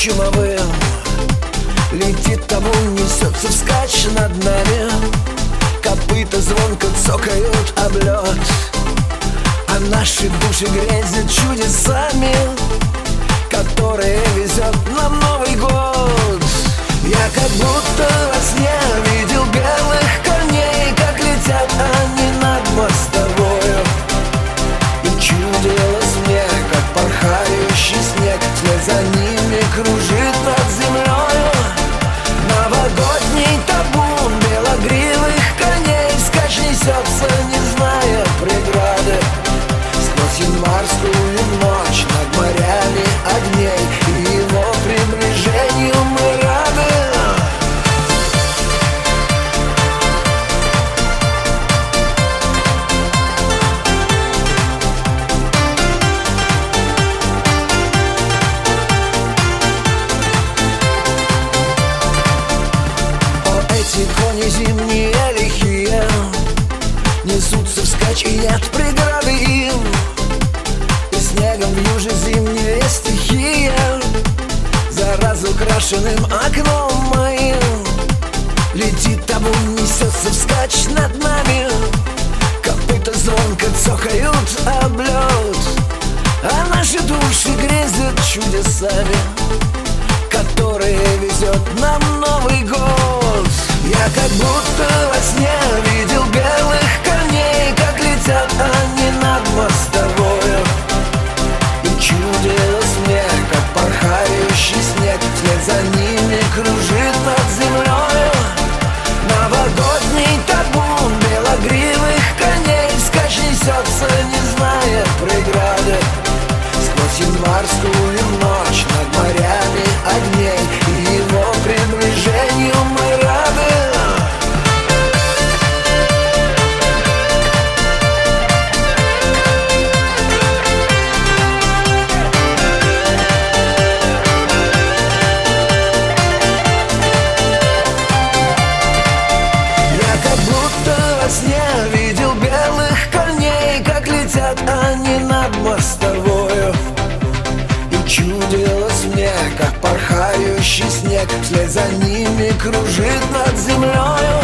чумовым. Летит табун, несется вскачь над нами. Копыта звонко цокают об лед, а наши души грезят чудесами, которые везет нам Новый год. Я как будто во сне видел белых коней, как летят они над мостовою. И чудилось мне, как порхающий снег вслед за ними кружит над землею. Новогодний табун белогривых коней вскачь несется, не зная преграды, сквозь январскую ночь над морями огней, и его приближению мы рады. Эти кони зимние лихие несутся вскачь, и нет преграды им. И снегом вьюжи зимняя стихия за разукрашенным окном моим. Летит табун, несется вскачь над нами. Копыта звонко цокают об лед, а наши души грезят чудесами, которые везет нам Новый год. Я как будто во сне видел белых коней, как летят они над мостовою. И чудилось мне, как порхающий снег вслед за ними кружит над землею. Новогодний табун белогривых коней вскачь несется, не зная преграды, сквозь январскую ночь над морями огней, и его приближению мы рады. Я как будто во сне видел белых коней, как летят они над мостовою. И чудилось мне, как порхающий снег вслед за ними кружит над землею.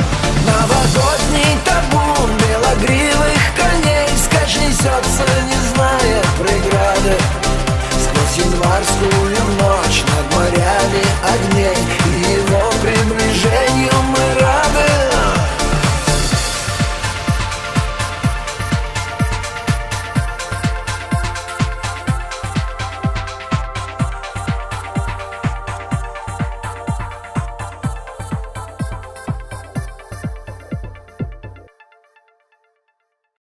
Новогодний табун белогривых коней вскачь несется, не